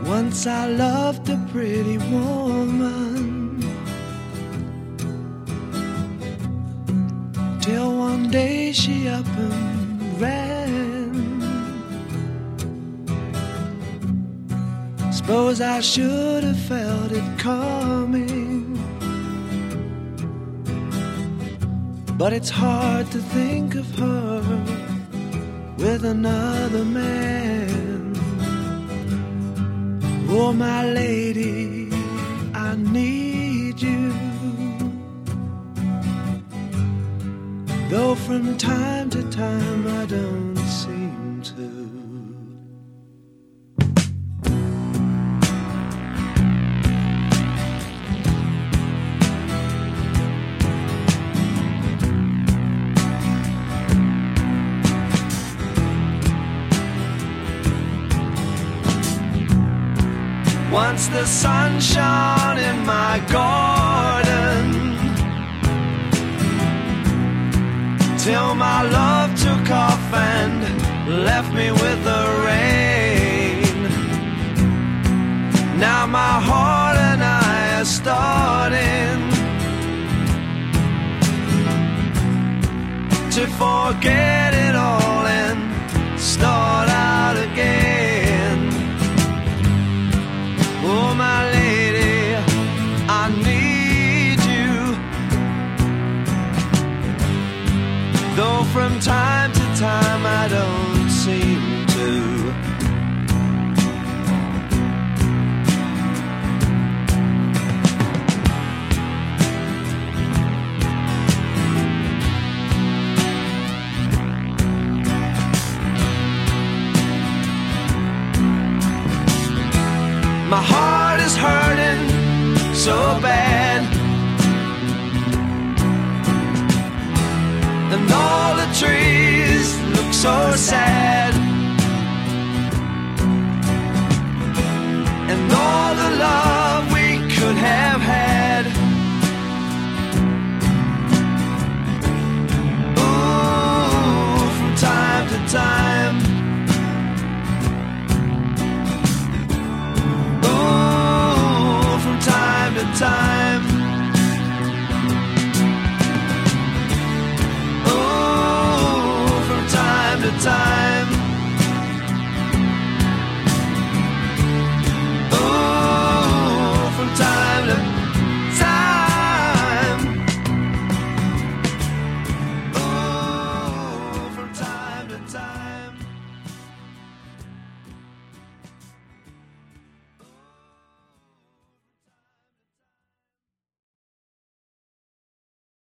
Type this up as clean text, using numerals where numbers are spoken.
Once I loved a pretty woman, till one day she up and ran. Suppose I should have felt it coming, but it's hard to think of her with another man. Oh, my lady, I need you. Though from time to time I don't seem to. Once the sun shone in my garden, till my love took off and left me with the rain. Now my heart and I are starting to forget it all and start out again. Oh, my lady, I need you. Though from time to time I don't seem to. My heart is hurting so bad, and all the trees look so sad.